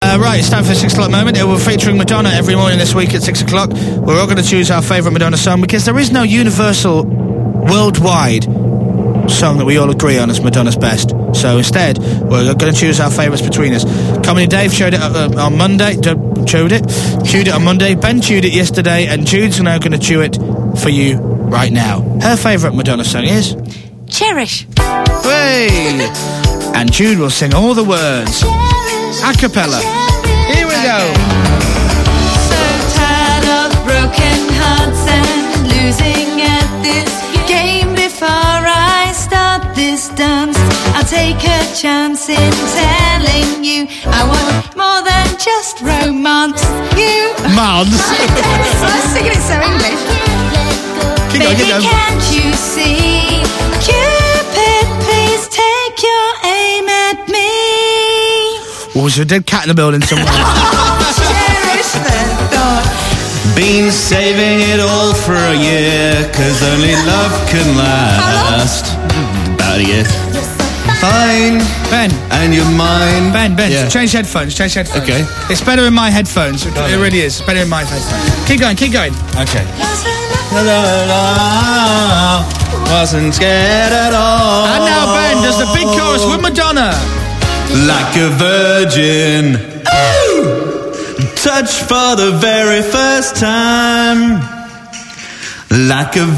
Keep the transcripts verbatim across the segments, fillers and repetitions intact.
Uh, right, it's time for the six o'clock moment. We're featuring Madonna every morning this week at six o'clock. We're all going to choose our favourite Madonna song because there is no universal, worldwide song that we all agree on as Madonna's best. So instead, we're going to choose our favourites between us. Comedy Dave showed it uh, on Monday. D- chewed it. Chewed it on Monday. Ben chewed it yesterday. And Jude's now going to chew it for you right now. Her favourite Madonna song is... Cherish. Hey! And Jude will sing all the words. A cappella. Here we go. So tired of broken hearts and losing at this game. Before I start this dance, I'll take a chance in telling you I want more than just romance. You. Mods. I was singing it so English. Keep going, Baby, keep going. can't you see? Cupid, please take your aim at me. Oh, there's a dead cat in the building somewhere. Cherish the thought. Been saving it all for a year, cause only love can last. About a year. Fine. Ben. And you're mine. Ben, Ben, Yeah. change headphones, change headphones. Okay. It's better in my headphones. It, it really is. It's better in my headphones. Keep going, keep going. Okay. La, la, la, wasn't scared at all. And now Ben does the big chorus with Madonna. Like a virgin. Ooh! Touch for the very first time. Like a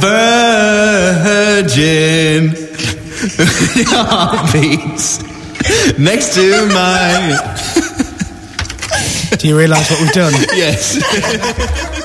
virgin. Your heartbeats next to mine. Do you realise what we've done? Yes.